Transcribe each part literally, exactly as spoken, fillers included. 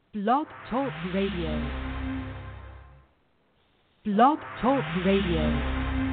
Blog Talk Radio. Blog Talk Radio.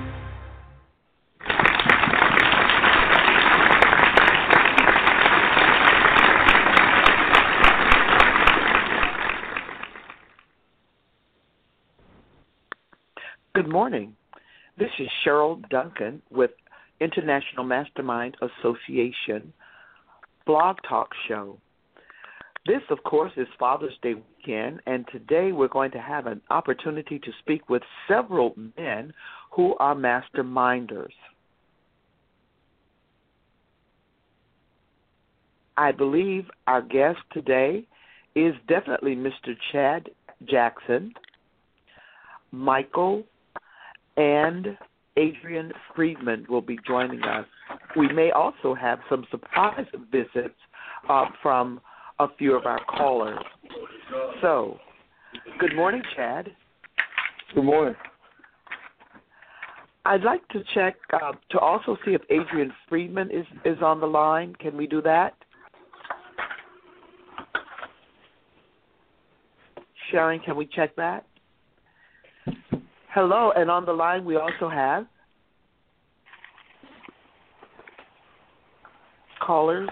Good morning. This is Cheryl Duncan with International Mastermind Association Blog Talk Show. This, of course, is Father's Day weekend, and today we're going to have an opportunity to speak with several men who are masterminders. I believe our guest today is definitely Mister Chad Jackson, Michael, and Adrian Friedman will be joining us. We may also have some surprise visits uh, from a few of our callers. So, good morning, Chad. Good morning. I'd like to check uh, to also see if Adrian Friedman is, is on the line. Can we do that? Sharon, can we check that? Hello, and on the line we also have callers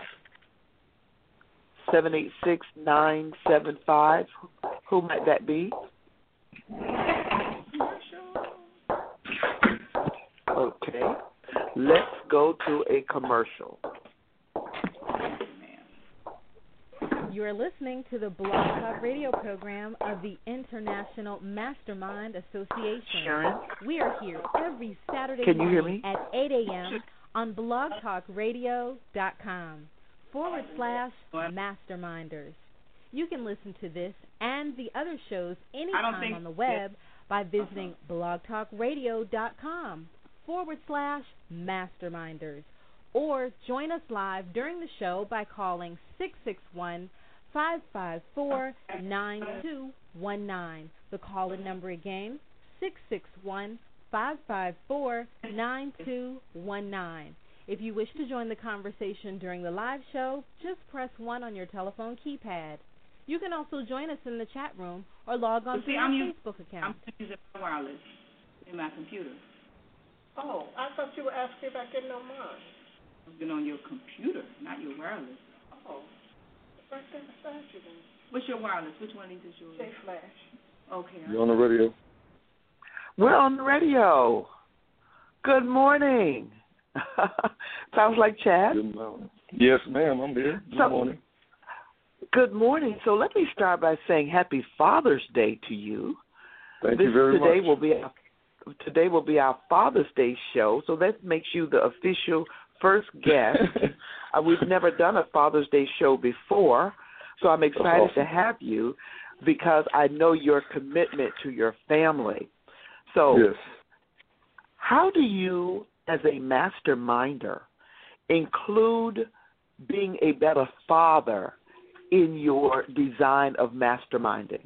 seven eight six, nine seven five. Who might that be? Okay, let's go to a commercial. You are listening to the Blog Talk Radio program of the International Mastermind Association. Sharon? We are here every Saturday Can you hear morning me? at eight a.m. on blogtalkradio.com forward slash masterminders. You can listen to this and the other shows anytime on the web by visiting blogtalkradio.com forward slash masterminders. Or join us live during the show by calling six six one, five five four, nine two one nine. The call-in number again, six six one, five five four, nine two one nine. If you wish to join the conversation during the live show, just press one on your telephone keypad. You can also join us in the chat room or log on to our Facebook account. I'm using my wireless in my computer. Oh, I thought you were asking if I didn't know mine. I've been on your computer, not your wireless. Oh, right there beside you then. What's your wireless? Which one of these is yours? J Flash. Okay. You on the radio? We're on the radio. Good morning. Sounds like Chad. Good morning. Yes, ma'am, I'm here. Good so, morning. Good morning. So let me start by saying Happy Father's Day to you. Thank this you very today much. Will be our, today will be our Father's Day show, so that makes you the official first guest. uh, we've never done a Father's Day show before, so I'm excited awesome. to have you because I know your commitment to your family. So yes. How do you, as a masterminder, include being a better father in your design of masterminding?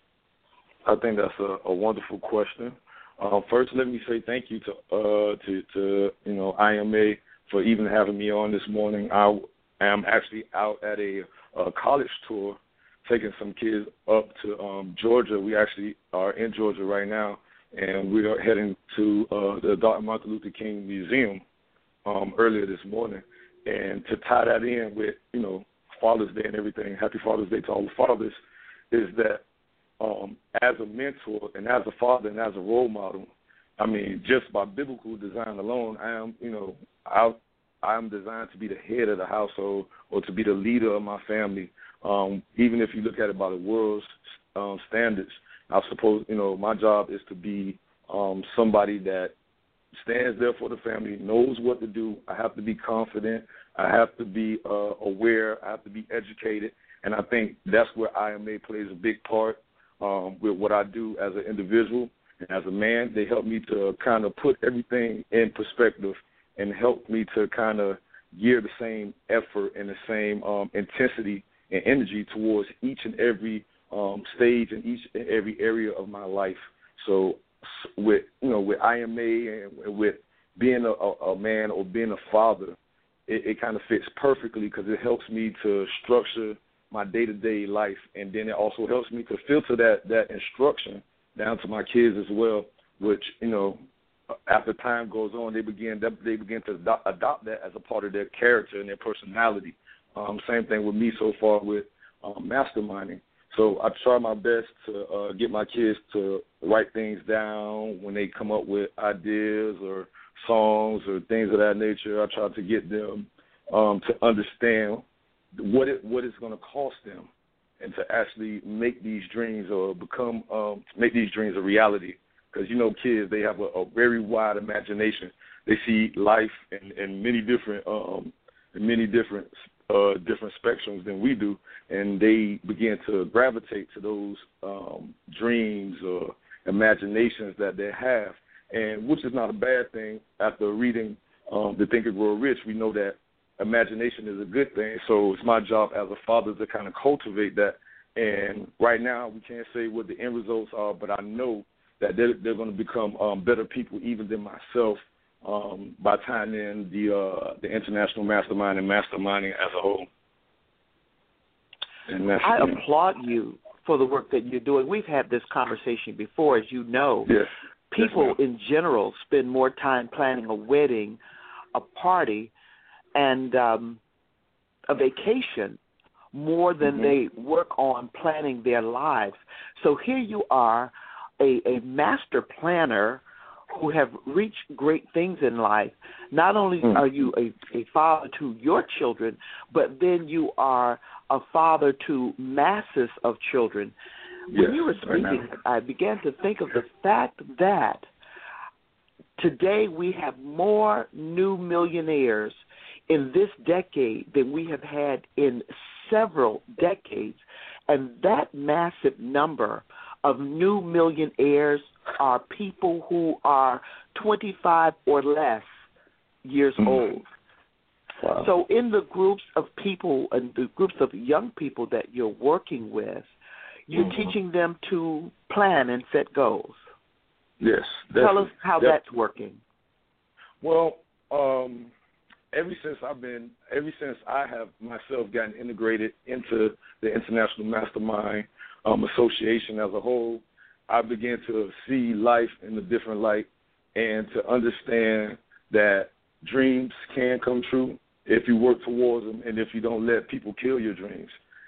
I think that's a, a wonderful question. Uh, first, let me say thank you to uh, to, to you know I M A for even having me on this morning. I am actually out at a, a college tour, taking some kids up to um, Georgia. We actually are in Georgia right now, and we are heading to uh, the Doctor Martin Luther King Museum um, earlier this morning. And to tie that in with, you know, Father's Day and everything, Happy Father's Day to all the fathers, is that um, as a mentor and as a father and as a role model, I mean, just by biblical design alone, I am, you know, I I'm designed to be the head of the household or to be the leader of my family. Um, even if you look at it by the world's um, standards, I suppose, you know, my job is to be um, somebody that stands there for the family, knows what to do. I have to be confident. I have to be uh, aware. I have to be educated. And I think that's where I M A plays a big part um, with what I do as an individual. And as a man, they help me to kind of put everything in perspective and help me to kind of gear the same effort and the same um, intensity and energy towards each and every um, stage and each and every area of my life. So with, you know, with I M A and with being a, a man or being a father, it, it kind of fits perfectly because it helps me to structure my day-to-day life, and then it also helps me to filter that, that instruction down to my kids as well, which, you know, after time goes on, they begin they begin to adopt, adopt that as a part of their character and their personality. Um, same thing with me so far with um, masterminding. So I try my best to uh, get my kids to write things down when they come up with ideas or songs or things of that nature. I try to get them um, to understand what it what it's going to cost them, and to actually make these dreams or become um, make these dreams a reality. Because, you know, kids, they have a, a very wide imagination. They see life in, in many different um, in many different uh, different spectrums than we do, and they begin to gravitate to those um, dreams or imaginations that they have, and which is not a bad thing. After reading um, The Think and Grow Rich, we know that imagination is a good thing. So it's my job as a father to kind of cultivate that. And right now, we can't say what the end results are, but I know that they're, they're going to become um, better people even than myself um, by tying in the uh, the international mastermind and masterminding as a whole. And that's, I you know, applaud you for the work that you're doing. We've had this conversation before, as you know. yes. People yes, in general spend more time planning a wedding, a party, and um, a vacation more than mm-hmm. they work on planning their lives. So here you are, A, a master planner who have reached great things in life. Not only mm. are you a, a father to your children, but then you are a father to masses of children. Yes, when you were speaking, right I began to think of the fact that today we have more new millionaires in this decade than we have had in several decades, and that massive number of new millionaires are people who are twenty-five or less years mm-hmm. old. Wow. So in the groups of people and the groups of young people that you're working with, you're mm-hmm. teaching them to plan and set goals. Yes. Tell us how that's, that's working. Well, um, ever since I've been, ever since I have myself gotten integrated into the International Mastermind um, Association as a whole, I began to see life in a different light and to understand that dreams can come true if you work towards them and if you don't let people kill your dreams.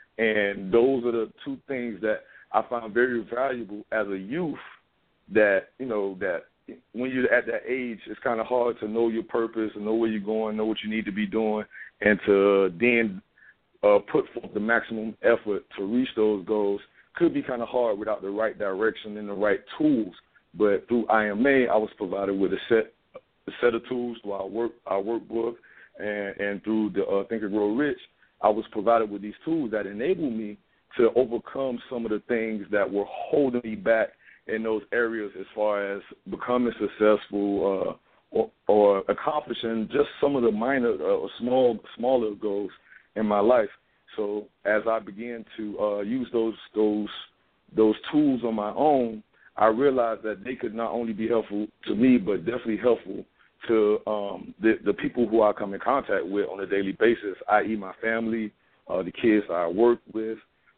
And those are the two things that I found very valuable as a youth, that, you know, that when you're at that age, it's kind of hard to know your purpose and know where you're going, know what you need to be doing, and to then uh, put forth the maximum effort to reach those goals could be kind of hard without the right direction and the right tools. But through I M A, I was provided with a set a set of tools through our work our workbook, and, and through the uh, Think and Grow Rich, I was provided with these tools that enabled me to overcome some of the things that were holding me back in those areas as far as becoming successful uh, or, or accomplishing just some of the minor or uh, small, smaller goals in my life. So as I began to uh, use those those those tools on my own, I realized that they could not only be helpful to me, but definitely helpful to um, the, the people who I come in contact with on a daily basis, that is my family, uh, the kids I work with,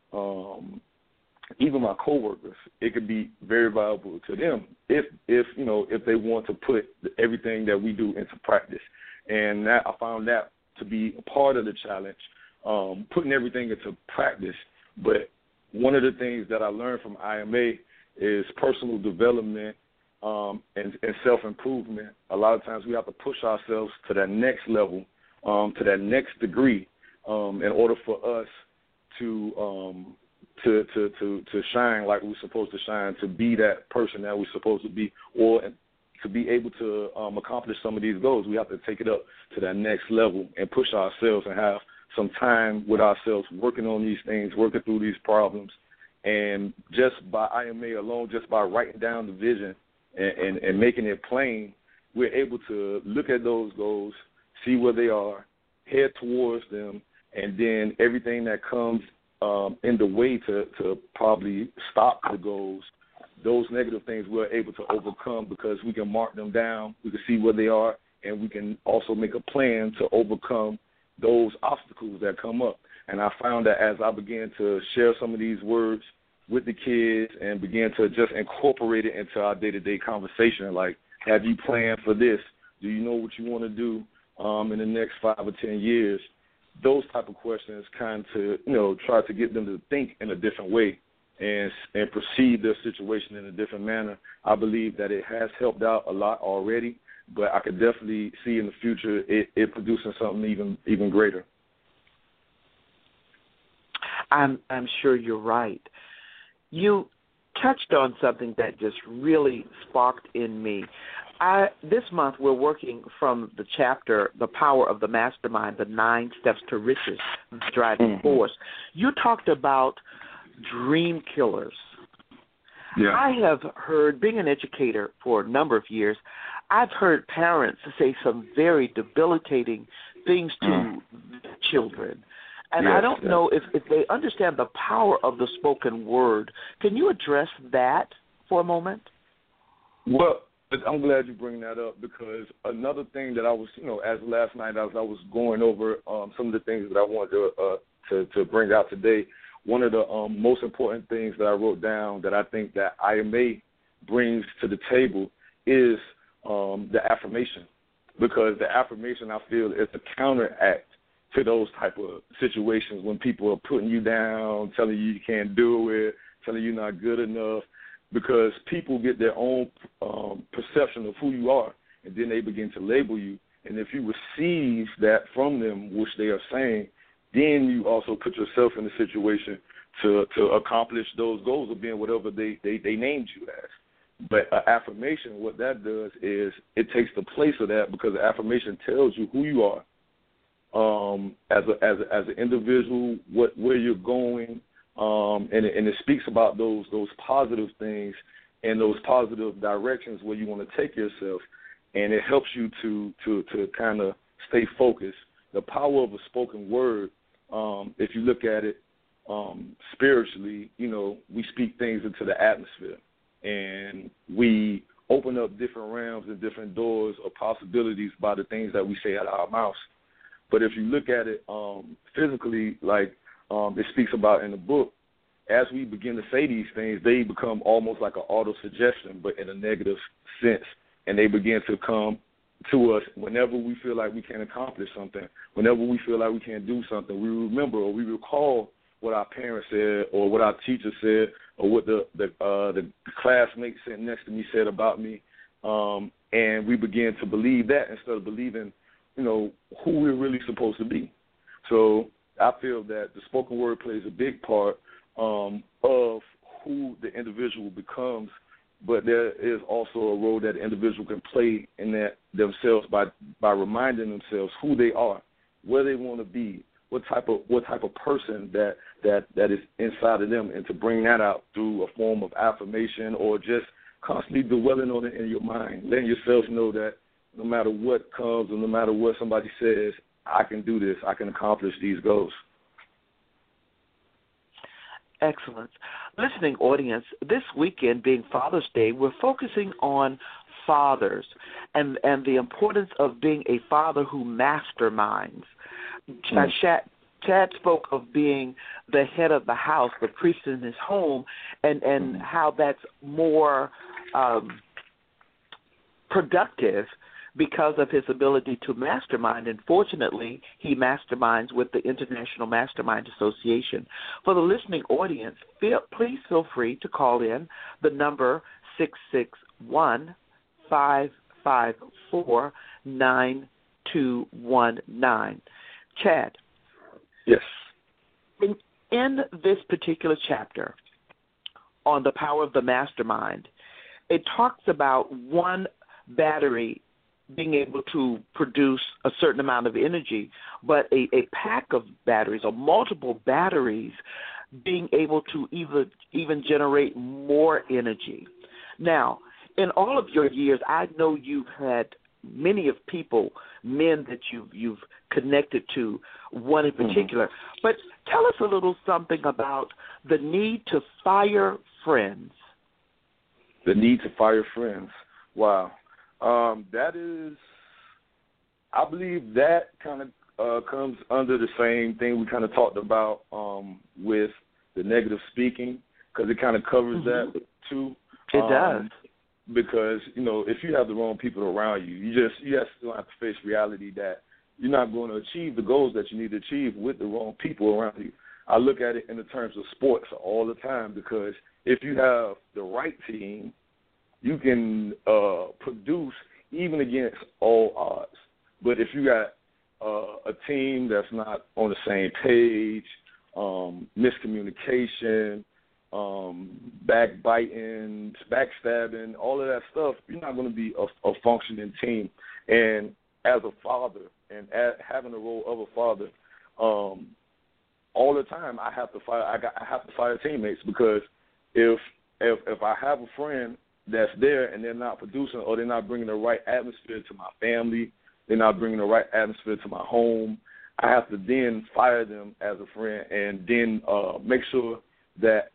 um, even my coworkers. It could be very valuable to them if, if you know, if they want to put everything that we do into practice. And that, I found that to be a part of the challenge, um, putting everything into practice. But one of the things that I learned from I M A is personal development um, and, and self-improvement. A lot of times we have to push ourselves to that next level, um, to that next degree, um, in order for us to, um, to to to to shine like we're supposed to shine, to be that person that we're supposed to be, or to be able to um, accomplish some of these goals. We have to take it up to that next level and push ourselves and have some time with ourselves working on these things, working through these problems. And just by I M A alone, just by writing down the vision and, and, and making it plain, we're able to look at those goals, see where they are, head towards them, and then everything that comes um, in the way to, to probably stop the goals, those negative things we're able to overcome because we can mark them down, we can see where they are, and we can also make a plan to overcome those obstacles that come up. And I found that as I began to share some of these words with the kids and began to just incorporate it into our day-to-day conversation, like, have you planned for this? Do you know what you want to do um, in the next five or ten years? Those type of questions kind of, you know, try to get them to think in a different way and and perceive their situation in a different manner. I believe that it has helped out a lot already, but I could definitely see in the future it, it producing something even even greater. I'm I'm sure you're right. You touched on something that just really sparked in me. I, this month we're working from the chapter, The Power of the Mastermind, the Nine Steps to Riches, the Driving mm-hmm. Force. You talked about dream killers. Yeah. I have heard, being an educator for a number of years, I've heard parents say some very debilitating things to mm. children. And yes, I don't yes. know if, if they understand the power of the spoken word. Can you address that for a moment? Well, I'm glad you bring that up, because another thing that I was, you know, as last night as I was going over um, some of the things that I wanted to, uh, to to bring out today, one of the um, most important things that I wrote down that I think that I M A brings to the table is um, the affirmation, because the affirmation, I feel, is a counteract to those type of situations when people are putting you down, telling you you can't do it, telling you you're not good enough, because people get their own um, perception of who you are, and then they begin to label you. And if you receive that from them, which they are saying, then you also put yourself in a situation to, to accomplish those goals of being whatever they, they, they named you as. But uh, affirmation, what that does is it takes the place of that, because the affirmation tells you who you are um, as a, as a, as an individual, what where you're going, um, and, it, and it speaks about those those positive things and those positive directions where you want to take yourself, and it helps you to to, to kind of stay focused. The power of a spoken word, um, if you look at it um, spiritually, you know, we speak things into the atmosphere, and we open up different realms and different doors of possibilities by the things that we say out of our mouths. But if you look at it um, physically, like um, it speaks about in the book, as we begin to say these things, they become almost like an auto-suggestion, but in a negative sense, and they begin to come to us whenever we feel like we can't accomplish something, whenever we feel like we can't do something. We remember or we recall what our parents said or what our teacher said or what the the, uh, the classmate sitting next to me said about me, um, and we begin to believe that instead of believing, you know, who we're really supposed to be. So I feel that the spoken word plays a big part um, of who the individual becomes, but there is also a role that the individual can play in that themselves by by reminding themselves who they are, where they want to be, what type of what type of person that, that, that is inside of them, and to bring that out through a form of affirmation or just constantly dwelling on it in your mind, letting yourself know that no matter what comes or no matter what somebody says, I can do this, I can accomplish these goals. Excellent. Listening audience, this weekend being Father's Day, we're focusing on fathers and, and the importance of being a father who masterminds. Mm-hmm. Uh, Chad, Chad spoke of being the head of the house, the priest in his home, and, and mm-hmm. how that's more um, productive because of his ability to mastermind. And fortunately, he masterminds with the International Mastermind Association. For the listening audience, feel, please feel free to call in the number six six one, five five four, nine two one nine. Chad. Yes. In, in this particular chapter on the power of the mastermind, it talks about one battery being able to produce a certain amount of energy, but a, a pack of batteries or multiple batteries being able to even, even generate more energy. Now, in all of your years, I know you've had many of people, men that you've, you've connected to, one in particular. Mm-hmm. But tell us a little something about the need to fire friends. The need to fire friends. Wow. Um, that is, I believe that kind of uh, comes under the same thing we kind of talked about um, with the negative speaking, because it kind of covers mm-hmm. that too. It um, does. Because, you know, if you have the wrong people around you, you just you have to have to face reality that you're not going to achieve the goals that you need to achieve with the wrong people around you. I look at it in the terms of sports all the time, because if you have the right team, you can uh, produce even against all odds. But if you got uh, a team that's not on the same page, um, miscommunication, um, backbiting, backstabbing, all of that stuff, you're not going to be a, a functioning team. And as a father and as, having the role of a father, um, all the time I have to fire. I got. I have to fire teammates, because if if if I have a friend that's there and they're not producing, or they're not bringing the right atmosphere to my family, they're not bringing the right atmosphere to my home, I have to then fire them as a friend, and then uh, make sure that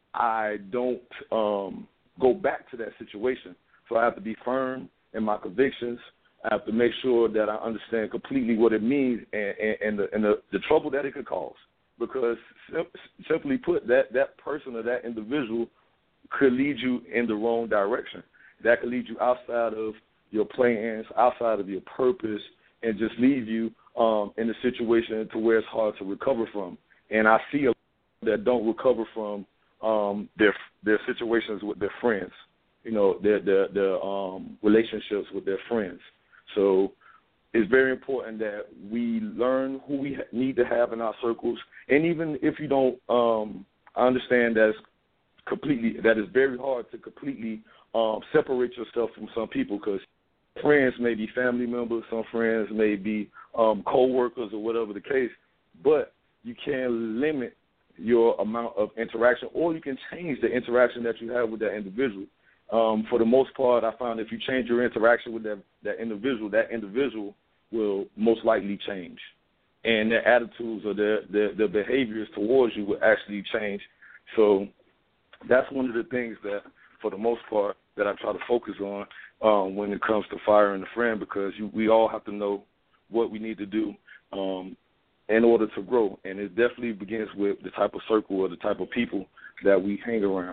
I don't um, go back to that situation. So I have to be firm in my convictions. I have to make sure that I understand completely what it means and, and, and, the, and the, the trouble that it could cause. Because simply put, that, that person or that individual could lead you in the wrong direction. That could lead you outside of your plans, outside of your purpose, and just leave you um, in a situation to where it's hard to recover from. And I see a lot that don't recover from um, their their situations with their friends, you know, their their, their um, relationships with their friends. So it's very important that we learn who we need to have in our circles. And even if you don't, um, I understand that it's completely, that it's very hard to completely um, separate yourself from some people, because friends may be family members, some friends may be um, co-workers or whatever the case, but you can limit your amount of interaction, or you can change the interaction that you have with that individual. Um, for the most part, I found if you change your interaction with that, that individual, that individual will most likely change. And their attitudes or their, their, their behaviors towards you will actually change. So that's one of the things that, for the most part, that I try to focus on um, when it comes to firing a friend, because you, we all have to know what we need to do um, in order to grow. And it definitely begins with the type of circle or the type of people that we hang around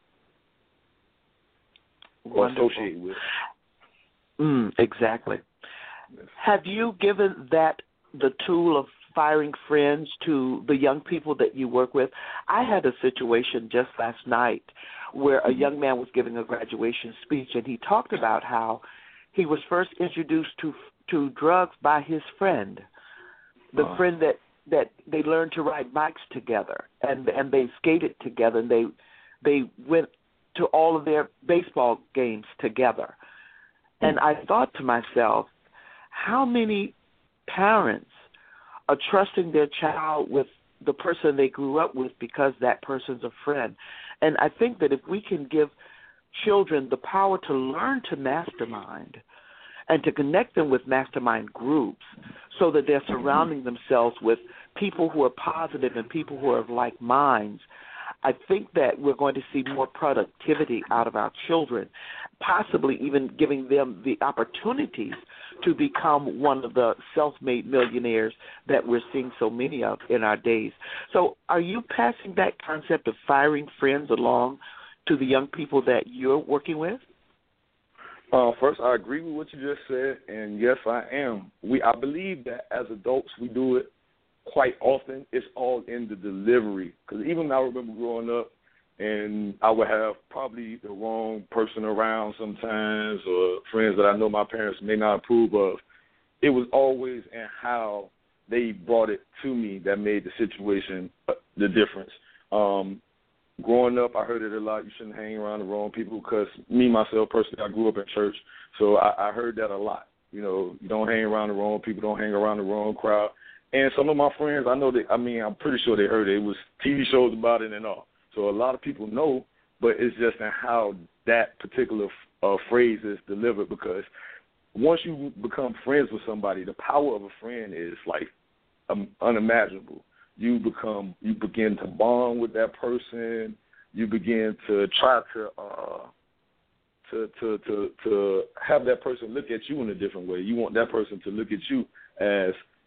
or Wonderful. associate with. Mm, exactly. Yes. Have you given that, the tool of firing friends, to the young people that you work with? I had a situation just last night where a young man was giving a graduation speech, and he talked about how he was first introduced to to drugs by his friend, the uh, friend that, that they learned to ride bikes together, and and they skated together, and they they went to all of their baseball games together. And I thought to myself, how many parents are trusting their child with the person they grew up with because that person's a friend? And I think that if we can give children the power to learn to mastermind and to connect them with mastermind groups so that they're surrounding themselves with people who are positive and people who are of like minds, I think that we're going to see more productivity out of our children, possibly even giving them the opportunities to become one of the self-made millionaires that we're seeing so many of in our days. So are you passing that concept of firing friends along to the young people that you're working with? Uh, first, I agree with what you just said, and yes, I am. We I believe that as adults we do it quite often. It's all in the delivery. Because even I remember growing up, and I would have probably the wrong person around sometimes, or friends that I know my parents may not approve of. It was always in how they brought it to me that made the situation the difference. Um, growing up, I heard it a lot. You shouldn't hang around the wrong people, because me, myself, personally, I grew up in church, so I, I heard that a lot. You know, you don't hang around the wrong people, don't hang around the wrong crowd. And some of my friends, I know that, I mean, I'm pretty sure they heard it. It was T V shows about it and all. So a lot of people know, but it's just in how that particular uh, phrase is delivered, because once you become friends with somebody, the power of a friend is like um, unimaginable. You become, you begin to bond with that person. You begin to try to, uh, to, to, to, to have that person look at you in a different way. You want that person to look at you as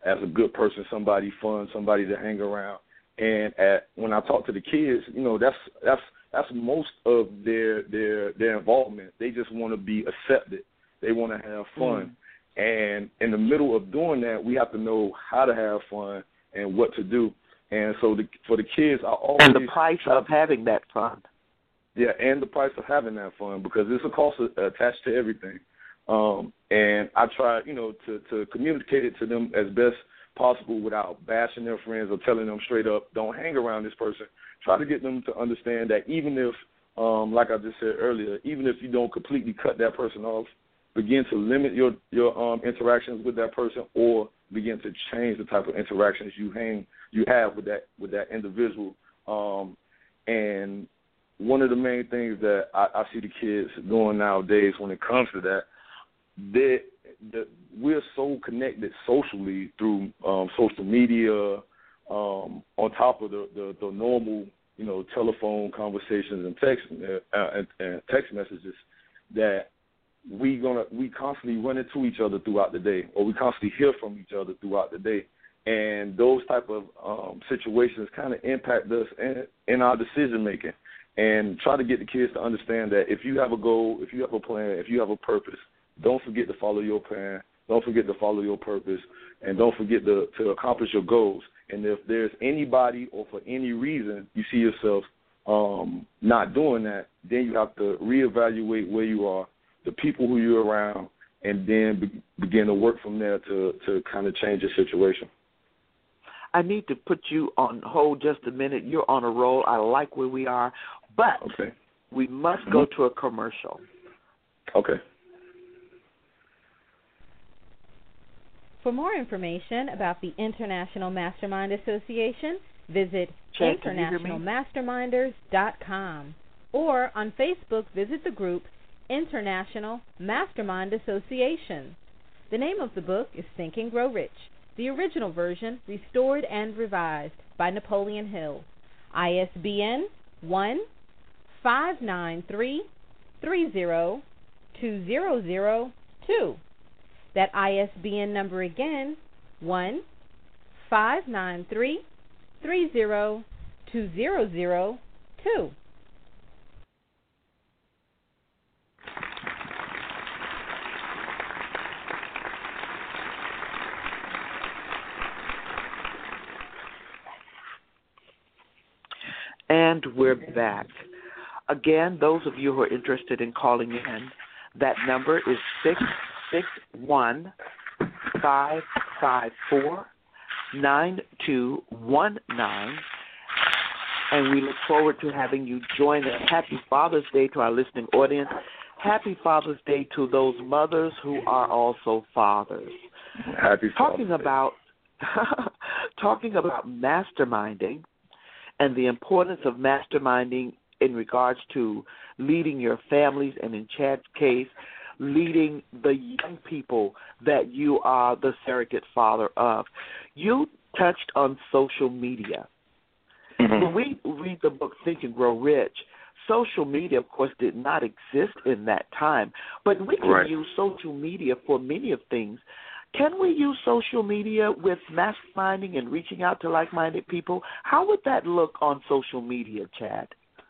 as a good person, somebody fun, somebody to hang around. And at, when I talk to the kids, you know, that's that's that's most of their their their involvement. They just want to be accepted. They want to have fun. Mm. And in the middle of doing that, we have to know how to have fun and what to do. And so the, for the kids, I always and the price of having that fun. Yeah, and the price of having that fun, because there's a cost attached to everything. Um, and I try, you know, to, to communicate it to them as best possible without bashing their friends or telling them straight up, don't hang around this person. Try to get them to understand that even if, um, like I just said earlier, even if you don't completely cut that person off, begin to limit your, your um, interactions with that person, or begin to change the type of interactions you hang you have with that with that individual. Um, and one of the main things that I, I see the kids doing nowadays when it comes to that, they, the, we're so connected socially through um, social media, um, on top of the, the, the normal, you know, telephone conversations and text uh, and, and text messages, that we gonna we constantly run into each other throughout the day, or we constantly hear from each other throughout the day. And those type of um, situations kind of impact us in, in our decision making. And try to get the kids to understand that if you have a goal, if you have a plan, if you have a purpose, don't forget to follow your plan. Don't forget to follow your purpose, and don't forget to, to accomplish your goals. And if there's anybody or for any reason you see yourself um, not doing that, then you have to reevaluate where you are, the people who you're around, and then be, begin to work from there to, to kind of change the situation. I need to put you on hold just a minute. You're on a roll. I like where we are, but okay. we must go to a commercial. Okay. For more information about the International Mastermind Association, visit Chad, international masterminders dot com, or on Facebook, visit the group International Mastermind Association. The name of the book is Think and Grow Rich, the original version restored and revised by Napoleon Hill. I S B N one five nine three three zero two zero zero two. That I S B N number again, one five nine three three zero two zero zero two. And we're back. Again, those of you who are interested in calling in, that number is six six one, five five four, nine two one nine. And we look forward to having you join us. Happy Father's Day to our listening audience. Happy Father's Day to those mothers who are also fathers. Happy Talking Father's about talking about masterminding, and the importance of masterminding in regards to leading your families, and in Chad's case, leading the young people that you are the surrogate father of. You touched on social media. Mm-hmm. When we read the book Think and Grow Rich, social media, of course, did not exist in that time, but we can right. use social media for many of things. Can we use social media with masterminding and reaching out to like-minded people? How would that look on social media, Chad?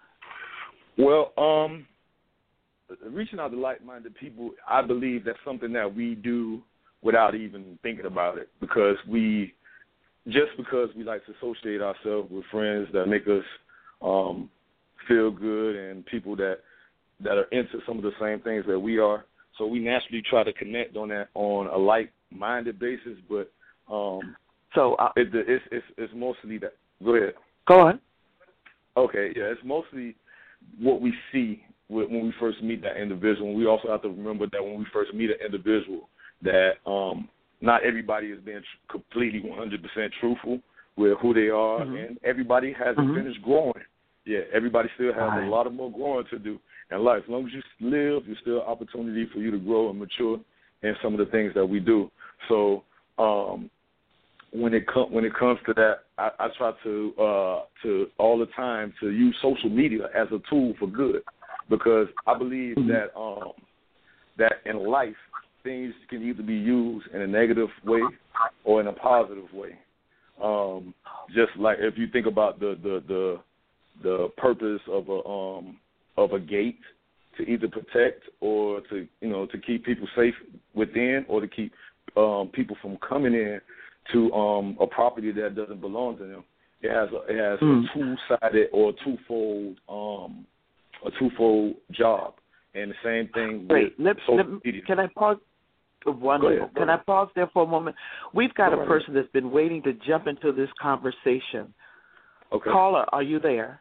Well, um, reaching out to like-minded people, I believe that's something that we do without even thinking about it, because we, just because we like to associate ourselves with friends that make us um, feel good and people that, that are into some of the same things that we are. So we naturally try to connect on that on a like-minded basis, but um, so uh, it, it's, it's it's mostly that. Go ahead. Go on. Okay, yeah, it's mostly what we see when we first meet that individual. We also have to remember that when we first meet an individual, that um, not everybody is being tr- completely one hundred percent truthful with who they are, mm-hmm. and everybody hasn't mm-hmm. finished growing. Yeah, everybody still has right. a lot of more growing to do in life. As long as you live, there's still opportunity for you to grow and mature in some of the things that we do. So um, when it com- when it comes to that, I, I try to uh, to all the time to use social media as a tool for good, because I believe mm-hmm. that um, that in life things can either be used in a negative way or in a positive way. Um, just like if you think about the, the, the, the purpose of a um, of a gate, to either protect or to, you know, to keep people safe within, or to keep um, people from coming in to um, a property that doesn't belong to them. It has a, it has mm. a two-sided or a twofold um, a twofold job, and the same thing Wait, with let, social let, media. Can I pause? Wonderful. Go ahead, go can ahead. I pause there for a moment? We've got go a ahead. person that's been waiting to jump into this conversation. Okay. Caller, are you there?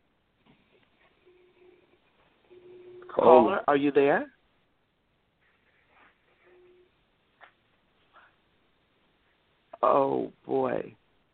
Caller, Caller are you there? Oh, boy.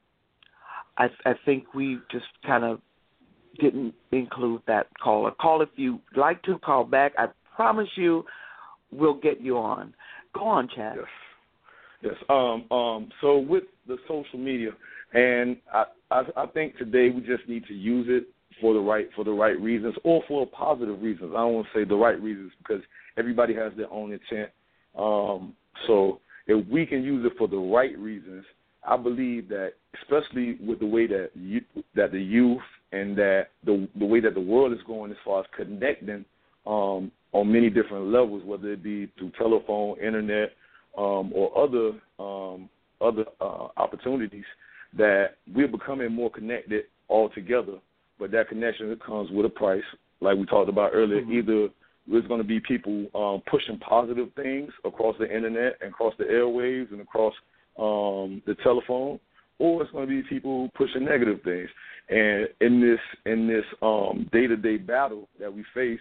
I, I think we just kind of didn't include that caller. Call if you like to, call back. I promise you we'll get you on. Go on, Chad. Yes. Yes. Um, um, so with the social media, and I, I, I think today we just need to use it for the right for the right reasons, or for positive reasons. I don't want to say the right reasons, because everybody has their own intent. Um, so if we can use it for the right reasons, I believe that, especially with the way that you, that the youth and that the the way that the world is going as far as connecting um, on many different levels, whether it be through telephone, internet, um, or other um, other uh, opportunities, that we're becoming more connected altogether. But that connection comes with a price, like we talked about earlier. Mm-hmm. Either there's going to be people um, pushing positive things across the internet and across the airwaves and across um, the telephone, or it's going to be people pushing negative things. And in this in this um, day-to-day battle that we face,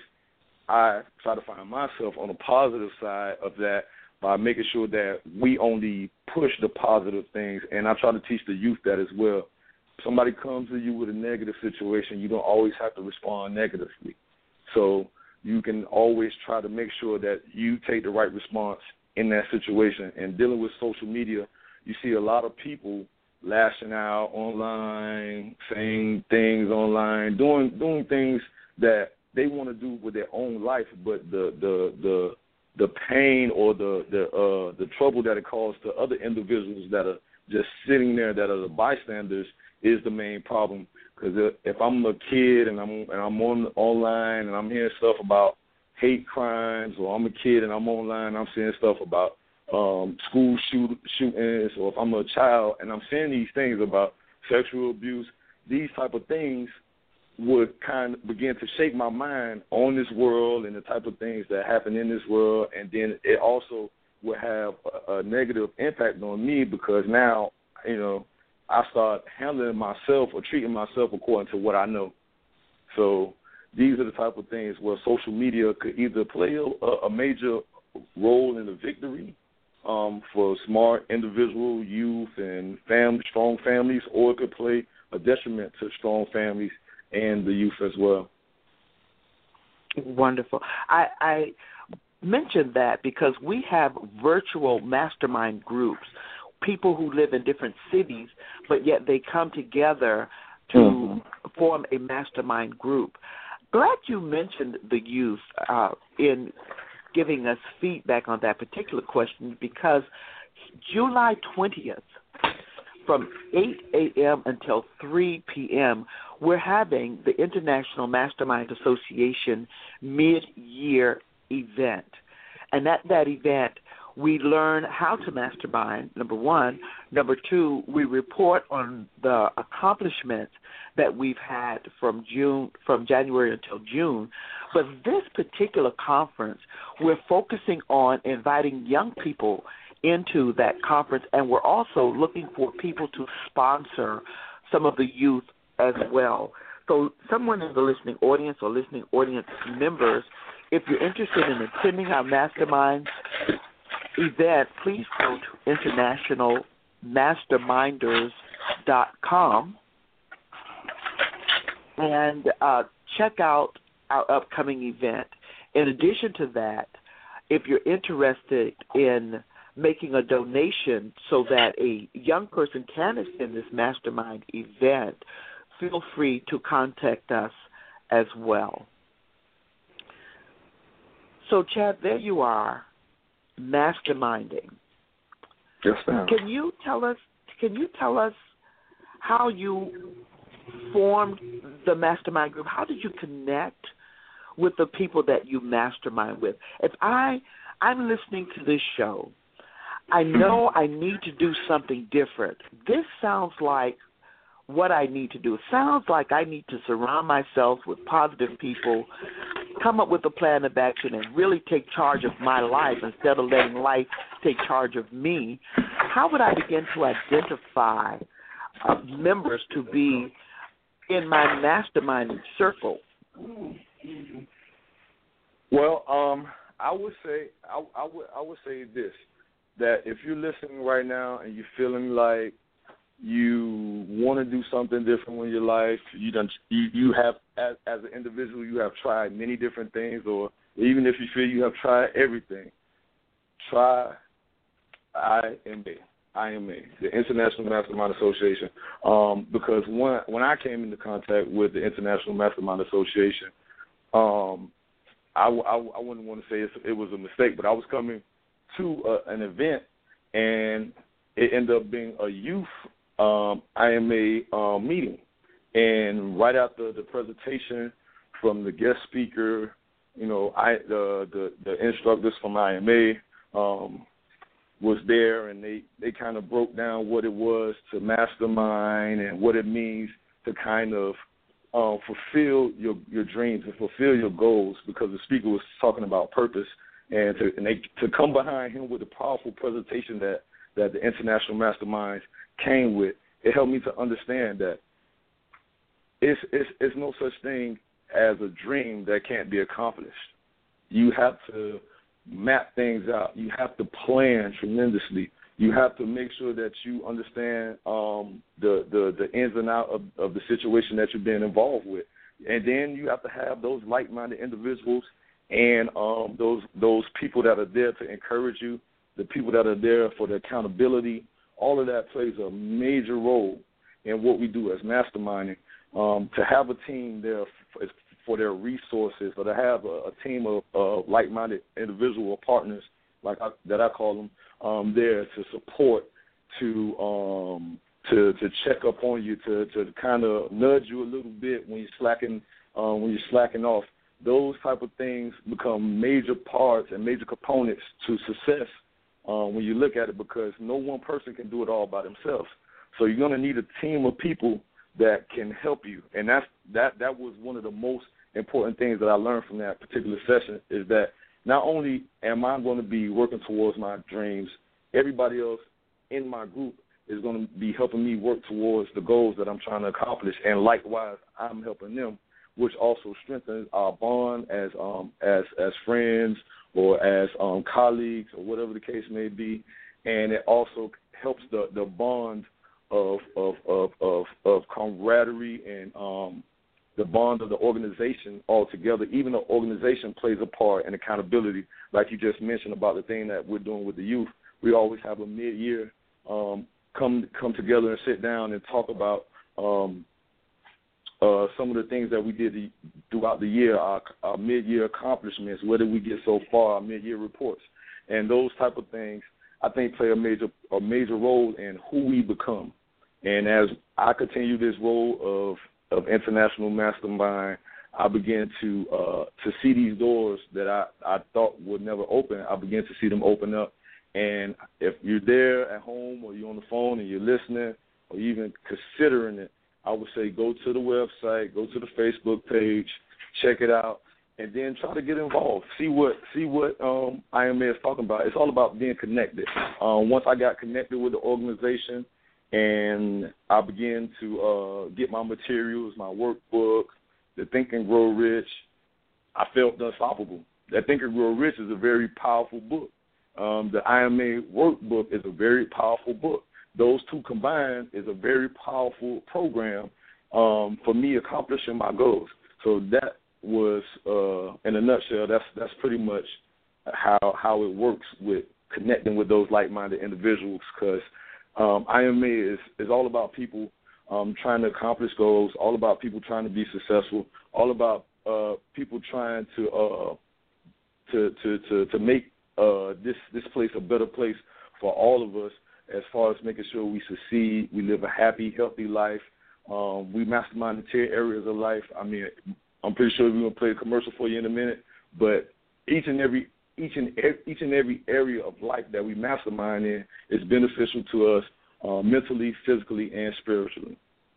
I try to find myself on the positive side of that by making sure that we only push the positive things, and I try to teach the youth that as well. If somebody comes to you with a negative situation, you don't always have to respond negatively. So you can always try to make sure that you take the right response in that situation. And dealing with social media, you see a lot of people lashing out online, saying things online, doing doing things that they want to do with their own life, but the the the the pain or the the uh, the trouble that it causes to other individuals that are just sitting there, that are the bystanders, is the main problem. Because if I'm a kid and I'm and I'm on online and I'm hearing stuff about hate crimes, or I'm a kid and I'm online and I'm seeing stuff about um, school shoot, shootings, or if I'm a child and I'm seeing these things about sexual abuse, these type of things would kind of begin to shape my mind on this world and the type of things that happen in this world. And then it also will have a, a negative impact on me, because now, you know, I start handling myself or treating myself according to what I know. So these are the type of things where social media could either play a, a major role in the victory um, for smart individual, youth, and family, strong families, or it could play a detriment to strong families and the youth as well. Wonderful. I, I mentioned that because we have virtual mastermind groups, people who live in different cities, but yet they come together to mm-hmm. form a mastermind group. Glad you mentioned the youth uh, in giving us feedback on that particular question, because July twentieth, from eight a.m. until three p.m., we're having the International Mastermind Association mid-year event. And at that event, we learn how to mastermind, number one. Number two, we report on the accomplishments that we've had from June, from January until June. But this particular conference, we're focusing on inviting young people into that conference, and we're also looking for people to sponsor some of the youth as well. So someone in the listening audience or listening audience members, if you're interested in attending our mastermind event, please go to international masterminders dot com and uh, check out our upcoming event. In addition to that, if you're interested in making a donation so that a young person can attend this mastermind event, feel free to contact us as well. So, Chad, there you are, masterminding. Yes, ma'am. Can you tell us? Can you tell us how you formed the mastermind group? How did you connect with the people that you mastermind with? If I, I'm listening to this show, I know I need to do something different. This sounds like what I need to do. It sounds like I need to surround myself with positive people, come up with a plan of action, and really take charge of my life instead of letting life take charge of me. How would I begin to identify uh, members to be in my mastermind circle? Well, um, I would say I, I would I would say this, that if you're listening right now and you're feeling like you want to do something different in your life, you done you, you have as, as an individual you have tried many different things, or even if you feel you have tried everything, try I M A, I M A, the International Mastermind Association, um, because when when I came into contact with the International Mastermind Association, um, I, I, I wouldn't want to say it, it was a mistake, but I was coming to uh, an event, and it ended up being a youth um, I M A um, meeting. And right after the presentation from the guest speaker, you know, I the the, the instructors from I M A um, was there, and they, they kind of broke down what it was to mastermind and what it means to kind of uh, fulfill your your dreams and fulfill your goals, because the speaker was talking about purpose, and to and they, to come behind him with a powerful presentation that, that the International Masterminds came with, it helped me to understand that it's, it's, it's no such thing as a dream that can't be accomplished. You have to map things out. You have to plan tremendously. You have to make sure that you understand um, the, the, the ins and outs of, of the situation that you're being involved with. And then you have to have those like-minded individuals and um, those those people that are there to encourage you, the people that are there for the accountability. All of that plays a major role in what we do as masterminding. Um, to have a team there for, for their resources, or to have a, a team of uh, like-minded individual partners, like I, that I call them, um, there to support, to um, to to check up on you, to, to kind of nudge you a little bit when you're slacking uh, when you're slacking off. Those type of things become major parts and major components to success uh, when you look at it, because no one person can do it all by themselves. So you're going to need a team of people that can help you, and that's that. That was one of the most important things that I learned from that particular session, is that not only am I going to be working towards my dreams, everybody else in my group is going to be helping me work towards the goals that I'm trying to accomplish, and likewise, I'm helping them, which also strengthens our bond as um, as as friends or as um, colleagues or whatever the case may be, and it also helps the, the bond of of, of of of camaraderie and um, the bond of the organization altogether. Even the organization plays a part in accountability, like you just mentioned about the thing that we're doing with the youth. We always have a mid-year um, come come together and sit down and talk about um, uh, some of the things that we did the, throughout the year, our, our mid-year accomplishments, where did we get so far, our mid-year reports, and those type of things, I think, play a major a major role in who we become. And as I continue this role of, of international mastermind, I begin to uh, to see these doors that I, I thought would never open. I begin to see them open up. And if you're there at home or you're on the phone and you're listening or even considering it, I would say go to the website, go to the Facebook page, check it out, and then try to get involved. See what see what um, I M A is talking about. It's all about being connected. Um, once I got connected with the organization and I began to uh, get my materials, my workbook, the Think and Grow Rich, I felt unstoppable. That Think and Grow Rich is a very powerful book. Um, the I M A workbook is a very powerful book. Those two combined is a very powerful program um, for me accomplishing my goals. So that was, uh, in a nutshell, that's that's pretty much how how it works with connecting with those like-minded individuals, because um, I M A is, is all about people um, trying to accomplish goals, all about people trying to be successful, all about uh, people trying to uh, to, to to to make uh, this this place a better place for all of us. as far as making sure we succeed, we live a happy, healthy life. Um, we mastermind the ten areas of life. I mean, I'm pretty sure we're gonna play a commercial for you in a minute, but each and every each and every, each and every area of life that we mastermind in is beneficial to us uh, mentally, physically, and spiritually.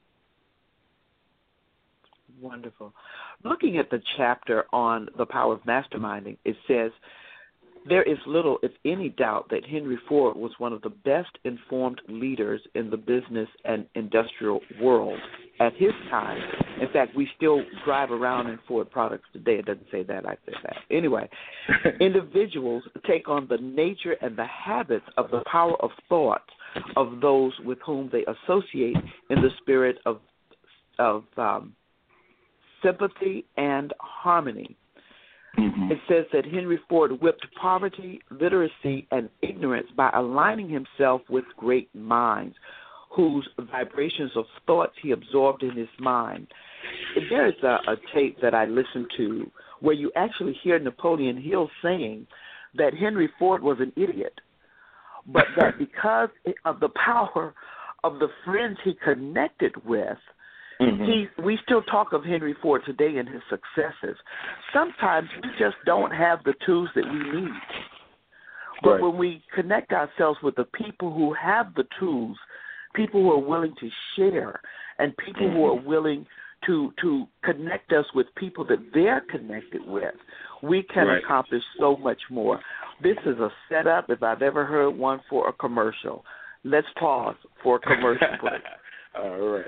Wonderful. Looking at the chapter on the power of masterminding, it says, there is little, if any, doubt that Henry Ford was one of the best informed leaders in the business and industrial world at his time. In fact, we still drive around in Ford products today. It doesn't say that, I said that. Anyway, individuals take on the nature and the habits of the power of thought of those with whom they associate in the spirit of, of um, sympathy and harmony. Mm-hmm. It says that Henry Ford whipped poverty, literacy, and ignorance by aligning himself with great minds, whose vibrations of thoughts he absorbed in his mind. There is a, a tape that I listened to where you actually hear Napoleon Hill saying that Henry Ford was an idiot, but that because of the power of the friends he connected with, Mm-hmm. He, we still talk of Henry Ford today and his successes. Sometimes we just don't have the tools that we need. But right. when we connect ourselves with the people who have the tools, people who are willing to share, and people mm-hmm. who are willing to to connect us with people that they're connected with, we can right. accomplish so much more. This is a setup, if I've ever heard one, for a commercial. Let's pause for a commercial break. All right.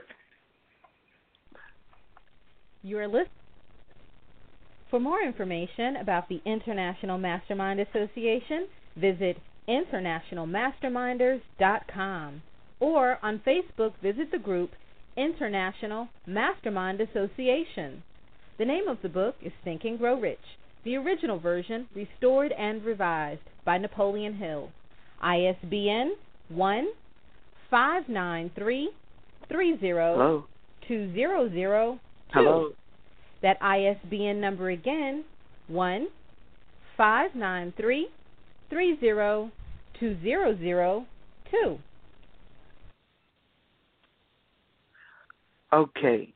You are listening. For more information about the International Mastermind Association, visit international masterminders dot com, or on Facebook, visit the group International Mastermind Association. The name of the book is Think and Grow Rich, the original version restored and revised by Napoleon Hill. I S B N one five nine three three zero two zero zero. Hello. That I S B N number again, one five nine three three zero two zero zero two. Okay.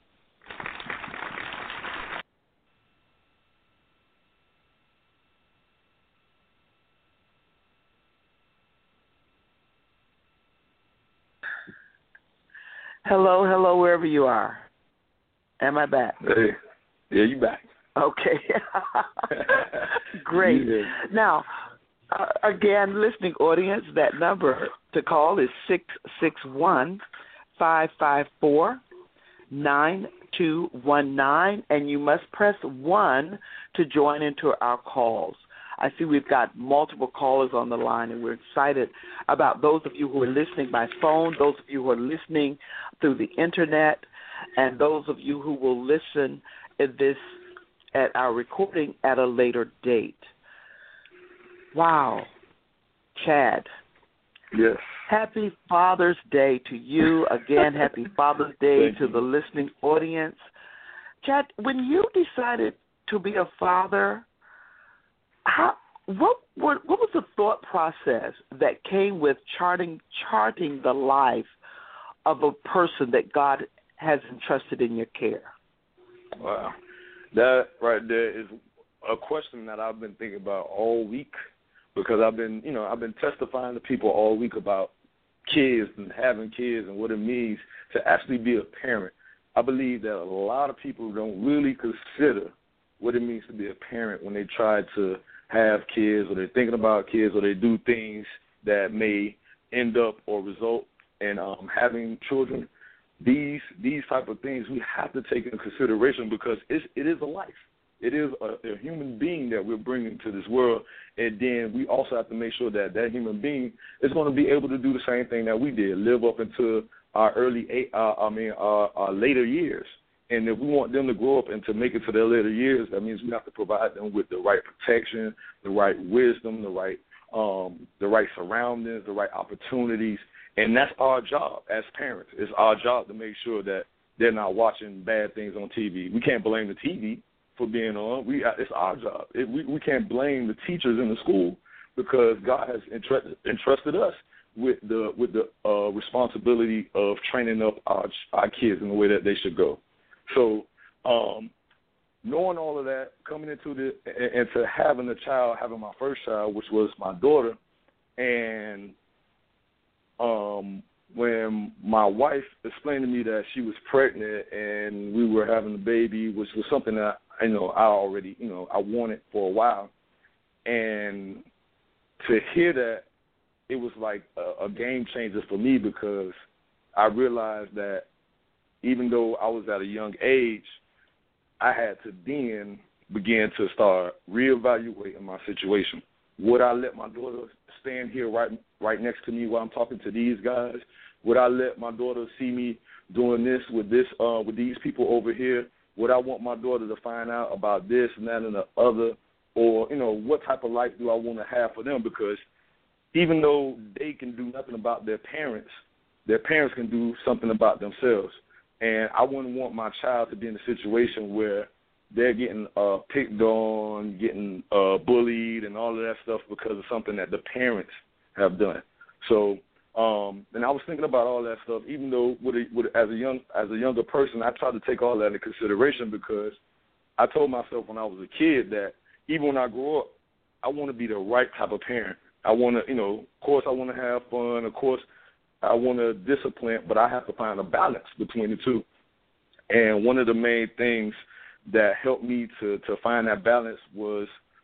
Hello, hello, wherever you are. Am I back? Hey, yeah, you back. Okay. Great. Yeah. Now, uh, again, listening audience, that number to call is six six one, five five four, nine two one nine, and you must press one to join into our calls. I see we've got multiple callers on the line, and we're excited about those of you who are listening by phone, those of you who are listening through the Internet, and those of you who will listen at this at our recording at a later date. Wow. Chad. Yes. Happy Father's Day to you. Again, happy Father's Day Thank to you. the listening audience. Chad, when you decided to be a father, how what what what was the thought process that came with charting charting the life of a person that God has entrusted in your care? Wow. That right there is a question that I've been thinking about all week, because I've been, you know, I've been testifying to people all week about kids and having kids and what it means to actually be a parent. I believe that a lot of people don't really consider what it means to be a parent when they try to have kids, or they're thinking about kids, or they do things that may end up or result in um, having children. These these type of things we have to take into consideration, because it's, it is a life. It is a, a human being that we're bringing to this world, and then we also have to make sure that that human being is going to be able to do the same thing that we did, live up into our early, uh, I mean, our, our later years. And if we want them to grow up and to make it to their later years, that means we have to provide them with the right protection, the right wisdom, the right um, the right surroundings, the right opportunities. And that's our job as parents. It's our job to make sure that they're not watching bad things on T V. We can't blame the T V for being on. We It's our job. It, we, we can't blame the teachers in the school, because God has entrusted, entrusted us with the with the uh, responsibility of training up our our kids in the way that they should go. So, um, knowing all of that, coming into the and, and to having a child, having my first child, which was my daughter, and um, when my wife explained to me that she was pregnant and we were having a baby, which was something that you know I already you know I wanted for a while, and to hear that, it was like a, a game changer for me, because I realized that even though I was at a young age, I had to then begin to start reevaluating my situation. Would I let my daughter stand here right right next to me while I'm talking to these guys? Would I let my daughter see me doing this with this uh, with these people over here? Would I want my daughter to find out about this and that and the other? Or, you know, what type of life do I want to have for them? Because even though they can do nothing about their parents, their parents can do something about themselves. And I wouldn't want my child to be in a situation where they're getting uh, picked on, getting uh, bullied, and all of that stuff because of something that the parents have done. So, um, and I was thinking about all that stuff. Even though, with a, with, as a young as a younger person, I tried to take all that into consideration, because I told myself when I was a kid that even when I grow up, I want to be the right type of parent. I want to, you know, of course, I want to have fun. Of course, I want to discipline, but I have to find a balance between the two. And one of the main things that helped me to, to find that balance was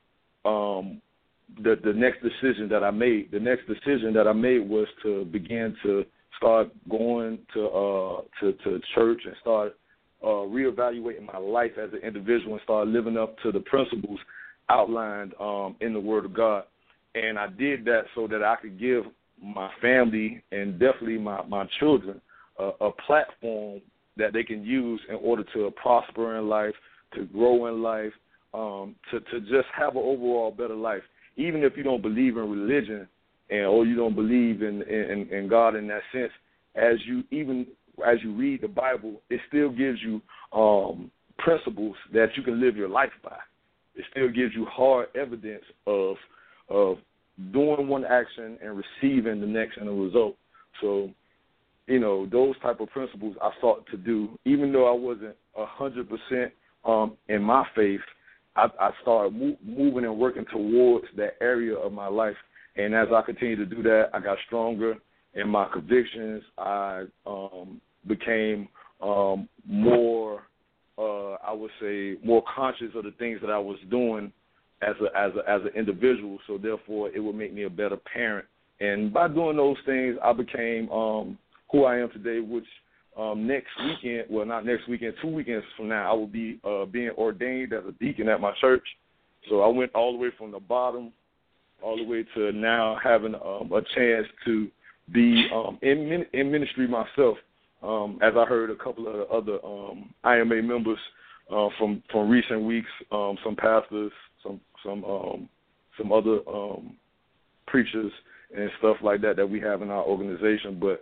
um, the the next decision that I made. The next decision that I made was to begin to start going to uh, to, to church and start uh, reevaluating my life as an individual and start living up to the principles outlined um, in the Word of God. And I did that so that I could give my family and definitely my, my children uh, a platform that they can use in order to prosper in life, to grow in life, um, to, to just have an overall better life. Even if you don't believe in religion and or you don't believe in, in, in God in that sense, as you even as you read the Bible, it still gives you um, principles that you can live your life by. It still gives you hard evidence of of doing one action and receiving the next in a result. So, you know, those type of principles I sought to do. Even though I wasn't one hundred percent um, in my faith, I, I started mo- moving and working towards that area of my life. And as I continued to do that, I got stronger in my convictions. I um, became um, more, uh, I would say, more conscious of the things that I was doing as a as a as an individual, so therefore it would make me a better parent. And by doing those things, I became um, who I am today, which um, next weekend, well, not next weekend, two weekends from now, I will be uh, being ordained as a deacon at my church. So I went all the way from the bottom all the way to now having um, a chance to be um, in, in ministry myself, um, as I heard a couple of the other um, I M A members uh, from, from recent weeks, um, some pastors, some some um, some other um, preachers and stuff like that that we have in our organization. But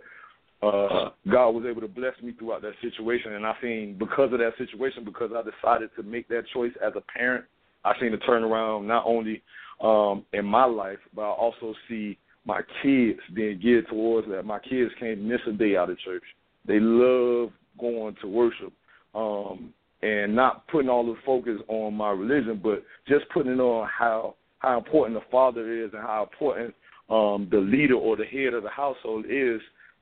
uh, God was able to bless me throughout that situation, and I seen because of that situation, because I decided to make that choice as a parent, I seen a turnaround not only um, in my life, but I also see my kids being geared towards that. My kids can't miss a day out of church. They love going to worship. Um, and not putting all the focus on my religion, but just putting it on how how important the father is and how important um, the leader or the head of the household is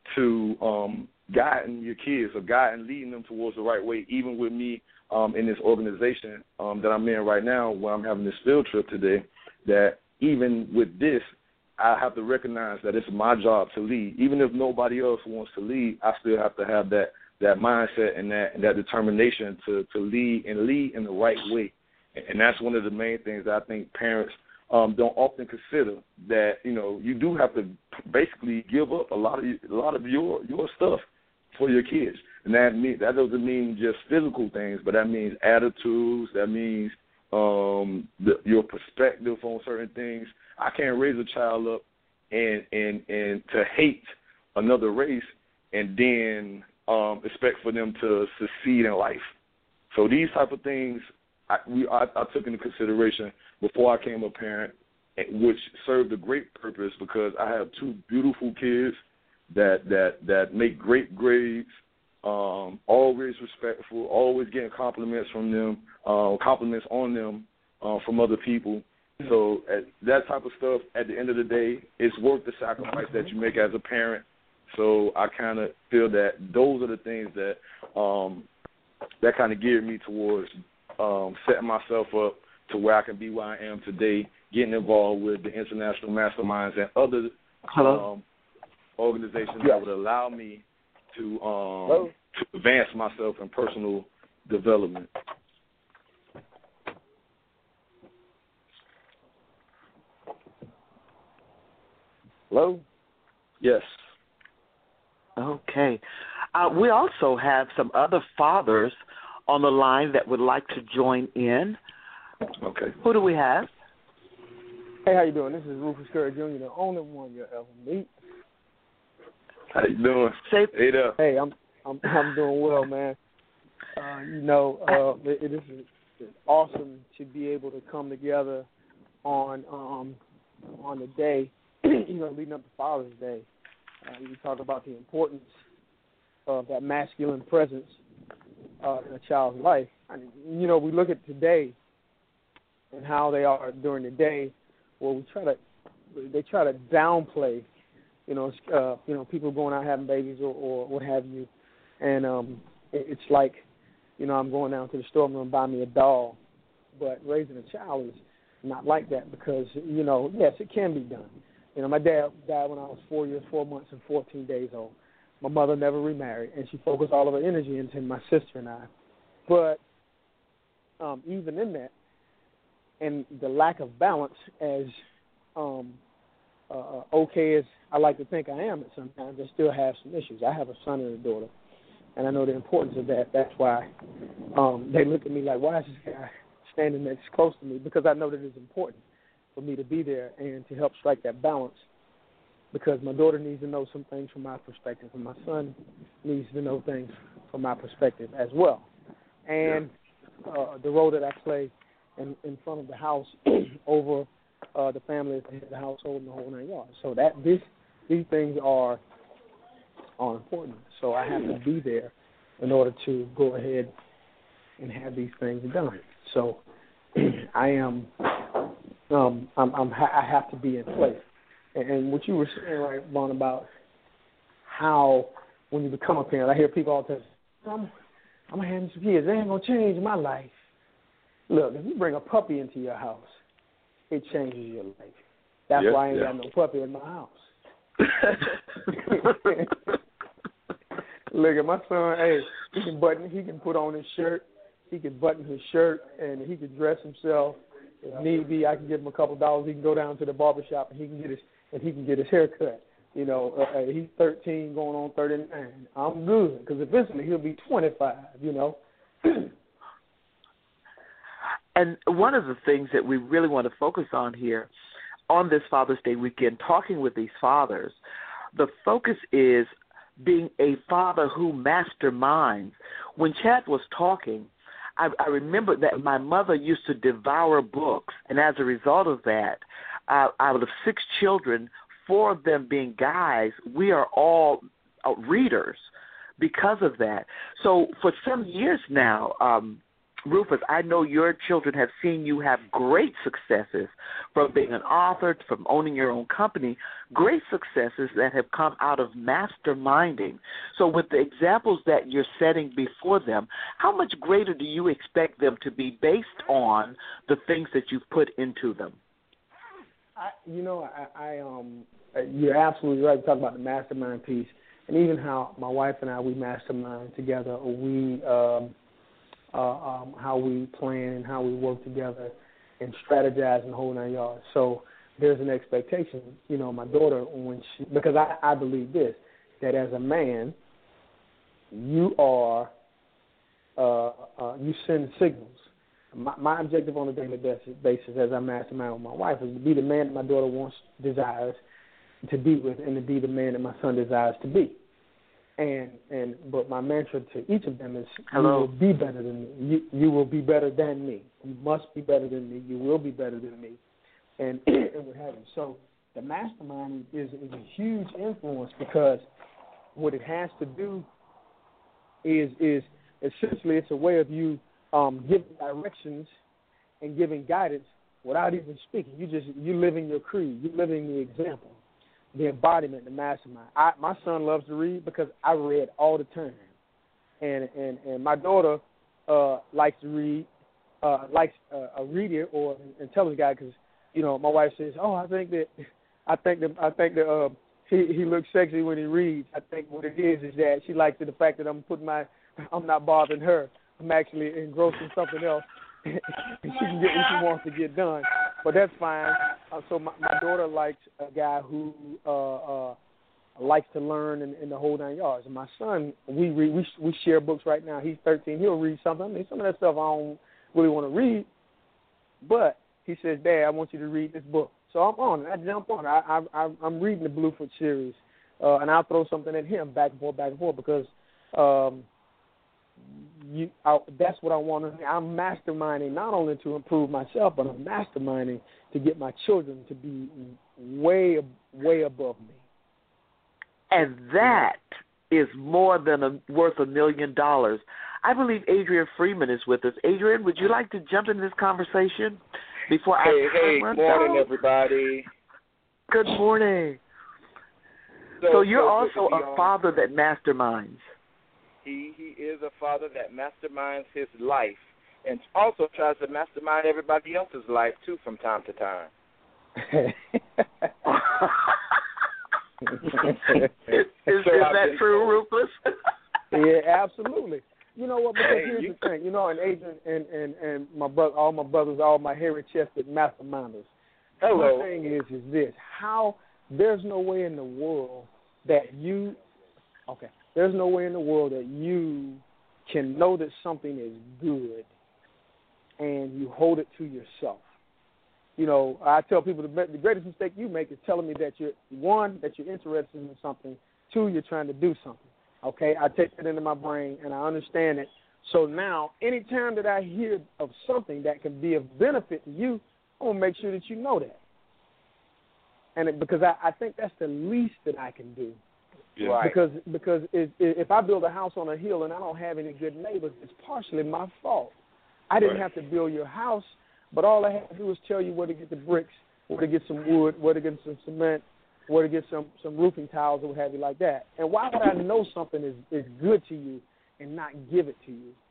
to um, guiding your kids or guiding, leading them towards the right way. Even with me um, in this organization um, that I'm in right now, where I'm having this field trip today, that even with this, I have to recognize that it's my job to lead. Even if nobody else wants to lead, I still have to have that that mindset and that and that determination to, to lead and lead in the right way. And that's one of the main things that I think parents um, don't often consider, that, you know, you do have to basically give up a lot of a lot of your your stuff for your kids. And that mean, that doesn't mean just physical things, but that means attitudes, that means um, the, your perspective on certain things. I can't raise a child up and and, and to hate another race and then Um, expect for them to succeed in life. So these type of things I, we, I, I took into consideration before I became a parent, which served a great purpose because I have two beautiful kids that that that make great grades, um, always respectful, always getting compliments from them, uh, compliments on them uh, from other people. So at that type of stuff, at the end of the day, it's worth the sacrifice that you make as a parent. So I kind of feel that those are the things that um, that kind of geared me towards um, setting myself up to where I can be where I am today, getting involved with the International Masterminds and other um, organizations yes. that would allow me to, um, to advance myself in personal development. Hello? Yes. Okay. Uh, we also have some other fathers on the line that would like to join in. Okay. Who do we have? Hey, how you doing? This is Rufus Curry Junior, the only one you'll ever meet. How you doing? Say, hey there. Hey, I'm I'm I'm doing well, man. Uh, you know, uh, it, it is it's awesome to be able to come together on um, on the day, you know, leading up to Father's Day. Uh, you talk about the importance of that masculine presence uh, in a child's life. I mean, you know, we look at today and how they are during the day. Well, we try to they try to downplay, you know, uh, you know, people going out having babies or, or what have you, and um, it, it's like, you know, I'm going down to the store, I'm going to buy me a doll, but raising a child is not like that because, you know, yes, it can be done. You know, my dad died when I was four years, four months, and fourteen days old. My mother never remarried, and she focused all of her energy into my sister and I. But um, even in that, and the lack of balance, as um, uh, okay as I like to think I am at sometimes, I still have some issues. I have a son and a daughter, and I know the importance of that. That's why um, they look at me like, why is this guy standing next close to me? Because I know that it's important for me to be there and to help strike that balance, because my daughter needs to know some things from my perspective, and my son needs to know things from my perspective as well. And uh, the role that I play in, in front of the house over uh, the family at the head of the household and the whole nine yards. So that this these things are are important. So I have to be there in order to go ahead and have these things done. So I am um, I'm, I'm I have to be in place. And, and what you were saying, right, Vaughn, about how when you become a parent, I hear people all the time, I'm, I'm going to have some kids. They ain't going to change my life. Look, if you bring a puppy into your house, it changes your life. That's yep, why I ain't yep. got no puppy in my house. Look at my son. Hey, he can button. He can put on his shirt. He can button his shirt, and he can dress himself. If need be, I can give him a couple dollars. He can go down to the barber shop, and he can get his and he can get his hair cut. You know, uh, he's thirteen, going on thirty-nine. I'm good, because eventually he'll be twenty-five. You know. And one of the things that we really want to focus on here on this Father's Day weekend, talking with these fathers, the focus is being a father who masterminds. When Chad was talking, I, I remember that my mother used to devour books, and as a result of that, uh, out of six children, four of them being guys, we are all uh, readers because of that. So for some years now, um, Rufus, I know your children have seen you have great successes from being an author, from owning your own company, great successes that have come out of masterminding. So with the examples that you're setting before them, how much greater do you expect them to be based on the things that you've put into them? I, you know, I, I um, you're absolutely right to talk about the mastermind piece, and even how my wife and I, we mastermind together. We um, Uh, um, how we plan and how we work together and strategize and whole nine yards. So there's an expectation, you know, my daughter, when she, because I, I believe this, that as a man, you are, uh, uh, you send signals. My, my objective on a daily basis as I mastermind with my wife is to be the man that my daughter wants, desires to be with, and to be the man that my son desires to be. And and but my mantra to each of them is, Hello. You will be better than me. You, you will be better than me. You must be better than me. You will be better than me. and and what have you. So the masterminding is, is a huge influence because what it has to do is is essentially it's a way of you um, giving directions and giving guidance without even speaking. You just you living your creed, you living the example, the embodiment, the mastermind. I, my son loves to read because I read all the time, and and, and my daughter uh, likes to read, uh, likes uh, a reader or an intelligent guy because you know my wife says, oh, I think that I think that I think that uh, he he looks sexy when he reads. I think what it is is that she likes it, the fact that I'm putting my I'm not bothering her. I'm actually engrossed in something else. And she can get what she wants to get done, but that's fine. Uh, so my, my daughter likes a guy who uh, uh, likes to learn in, in the whole nine yards. And my son, we read, we we share books right now. He's thirteen. He'll read something. I mean, some of that stuff I don't really want to read, but he says, "Dad, I want you to read this book." So I'm on it. I jump on it. I, I, I'm reading the Bluefoot series, uh, and I'll throw something at him back and forth, back and forth because. Um, You, I, that's what I want to. I'm masterminding not only to improve myself, but I'm masterminding to get my children to be way, way above me. And that is more than a, worth a million dollars. I believe Adrian Freeman is with us. Adrian, would you like to jump in this conversation before I? Hey, hey, good morning, everybody. Good morning. So, so you're so also a father that masterminds. He he is a father that masterminds his life and also tries to mastermind everybody else's life, too, from time to time. is is, so is that true, Rufus? Yeah, absolutely. You know what? Because hey, here's you... the thing. You know, and Adrian and, and, and my brother, all my brothers, all my hairy-chested masterminders. Hello. My thing is, is this. How there's no way in the world that you, okay, there's no way in the world that you can know that something is good and you hold it to yourself. You know, I tell people the, the greatest mistake you make is telling me that you're, one, that you're interested in something, two, you're trying to do something. Okay, I take that into my brain and I understand it. So now, anytime that I hear of something that can be of benefit to you, I'm going to make sure that you know that. And it, because I, I think that's the least that I can do. Yeah. Right. Because because if, if I build a house on a hill and I don't have any good neighbors, it's partially my fault. I didn't right. have to build your house, but all I had to do was tell you where to get the bricks, where to get some wood, where to get some cement, where to get some, some roofing tiles or what have you like that. And why would I know something is, is good to you and not give it to you?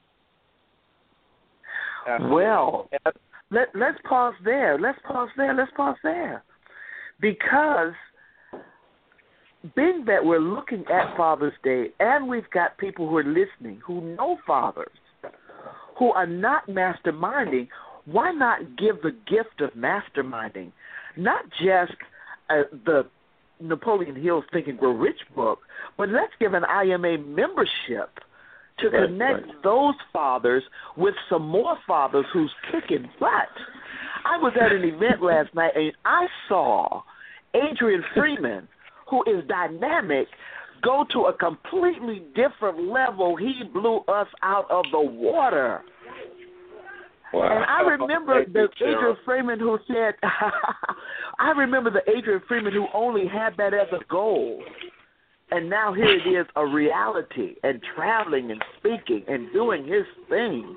Well, let, let's pause there. Let's pause there. Let's pause there. Because being that we're looking at Father's Day and we've got people who are listening who know fathers, who are not masterminding, why not give the gift of masterminding? Not just uh, the Napoleon Hill's Think and Grow Rich book, but let's give an I M A membership to right, connect right. those fathers with some more fathers who's kicking butt. I was at an event last night and I saw Adrian Freeman, who is dynamic, go to a completely different level. He blew us out of the water. Wow. And I remember the Adrian Freeman who said, I remember the Adrian Freeman who only had that as a goal. And now here it is, a reality, and traveling and speaking and doing his thing.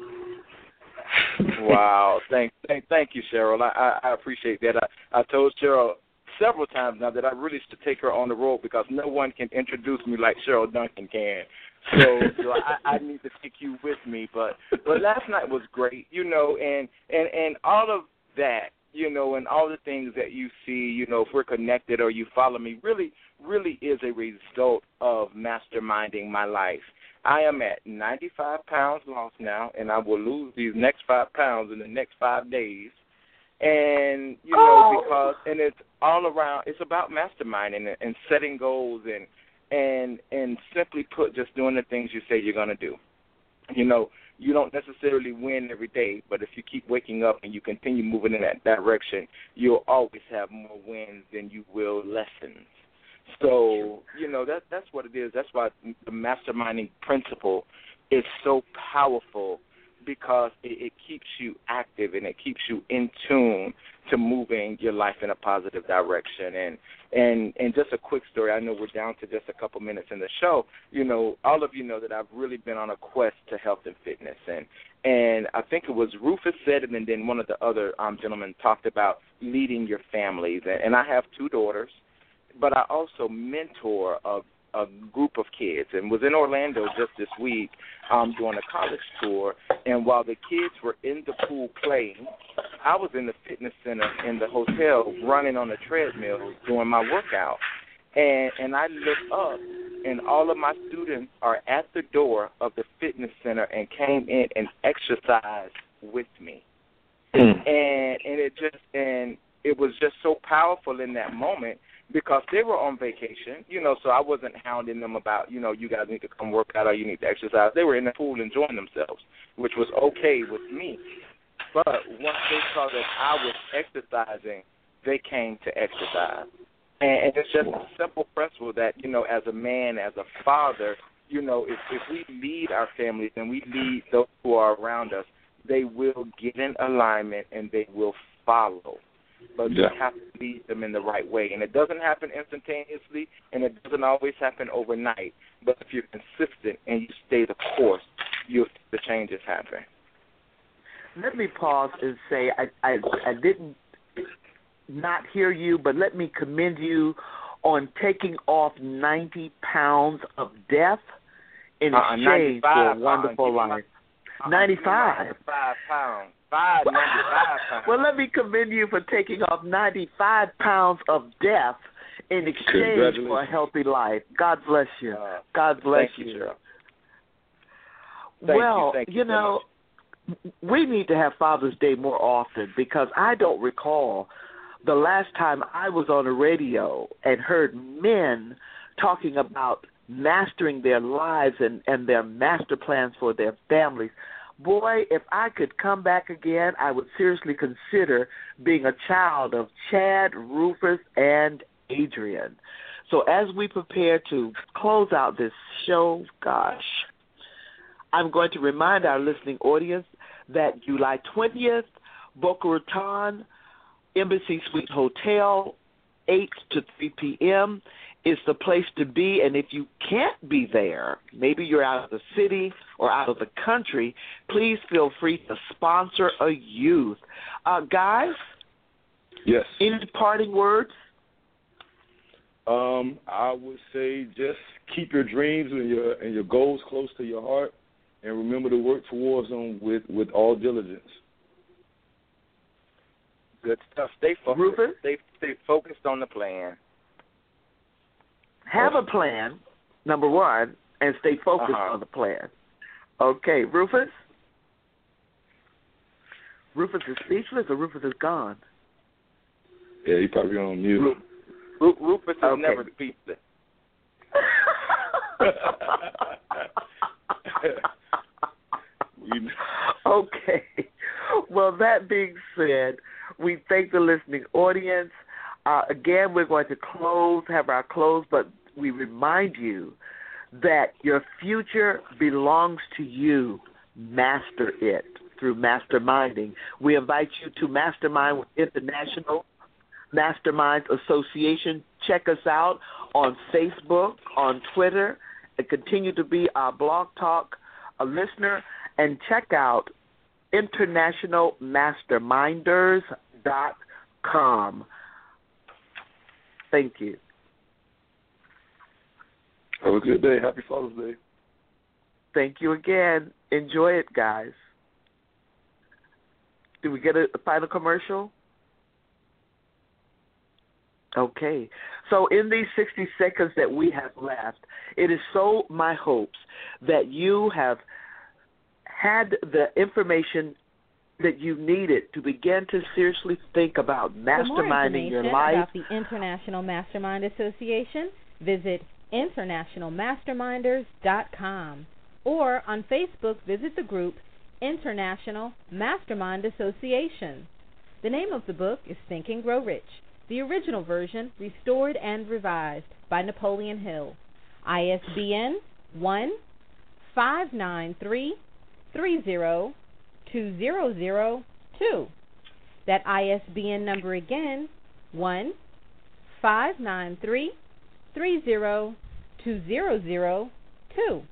Wow. Thank, thank, thank you, Cheryl. I, I, I appreciate that. I, I told Cheryl several times now that I really should take her on the road because no one can introduce me like Cheryl Duncan can. So, so I, I need to take you with me. But but last night was great, you know, and, and, and all of that, you know, and all the things that you see, you know, if we're connected or you follow me, really, really is a result of masterminding my life. I am at ninety-five pounds lost now, and I will lose these next five pounds in the next five days. And, you know, oh. because, and it's all around, it's about masterminding and, and setting goals and, and, and simply put, just doing the things you say you're going to do. You know, you don't necessarily win every day, but if you keep waking up and you continue moving in that direction, you'll always have more wins than you will lessons. So, you know, that that's what it is. That's why the masterminding principle is so powerful because it, it keeps you active and it keeps you in tune to moving your life in a positive direction. And and and just a quick story. I know we're down to just a couple minutes in the show. You know, all of you know that I've really been on a quest to health and fitness, and and I think it was Rufus said it, and then one of the other um, gentlemen talked about leading your families. And, and I have two daughters, but I also mentor a a group of kids, and was in Orlando just this week um, doing a college tour. And while the kids were in the pool playing, I was in the fitness center in the hotel running on the treadmill doing my workout. And, and I look up, and all of my students are at the door of the fitness center and came in and exercised with me. and and it just and it was just so powerful in that moment, because they were on vacation, you know, so I wasn't hounding them about, you know, you guys need to come work out or you need to exercise. They were in the pool enjoying themselves, which was okay with me. But once they saw that I was exercising, they came to exercise. And, and it's just a simple principle that, you know, as a man, as a father, you know, if, if we lead our families and we lead those who are around us, they will get in alignment and they will follow. But yeah. you have to lead them in the right way. And it doesn't happen instantaneously, and it doesn't always happen overnight. But if you're consistent and you stay the course, you'll see the changes happen. Let me pause and say I, I, I didn't not hear you, but let me commend you on taking off ninety pounds of death in uh, exchange for a wonderful life. Uh, ninety-five. ninety-five pounds. Five, ninety-five pounds. Well, let me commend you for taking off ninety-five pounds of death in exchange for a healthy life. God bless you. Uh, God bless thank you. you. Thank well, you, thank you, you know, so we need to have Father's Day more often, because I don't recall the last time I was on the radio and heard men talking about mastering their lives and, and their master plans for their families. Boy, if I could come back again, I would seriously consider being a child of Chad, Rufus, and Adrian. So as we prepare to close out this show, gosh, I'm going to remind our listening audience that July twentieth, Boca Raton, Embassy Suite Hotel, eight to three p.m., is the place to be. And if you can't be there, maybe you're out of the city or out of the country, please feel free to sponsor a youth. Uh, guys? Yes. Any parting words? Um, I would say just keep your dreams and your and your goals close to your heart, and remember to work towards them with, with all diligence. Good stuff. Stay focused. Rufus? Stay, stay focused on the plan. Have a plan, number one, and stay focused uh-huh. on the plan. Okay, Rufus? Rufus is speechless, or Rufus is gone? Yeah, he probably on mute. Ru- Ru- Rufus is okay. never speechless. Okay. Well, that being said, we thank the listening audience. Uh, again, we're going to close, have our close, but we remind you that your future belongs to you. Master it through masterminding. We invite you to Mastermind with International Masterminds Association. Check us out on Facebook, on Twitter, and continue to be our Blog Talk a listener. And check out international masterminders dot com. Thank you. Have a good day. Happy Father's Day. Thank you again. Enjoy it, guys. Do we get a, a final commercial? Okay. So in these sixty seconds that we have left, it is so my hopes that you have had the information that you needed to begin to seriously think about masterminding your life. For more information about the International Mastermind Association, visit international masterminders dot com, or on Facebook, visit the group International Mastermind Association. The name of the book is Think and Grow Rich, the original version restored and revised by Napoleon Hill. I S B N one five nine three three zero two zero zero two. That I S B N number again, one five nine three three zero two zero zero two.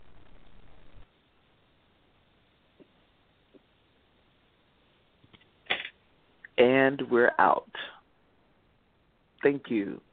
And we're out. Thank you.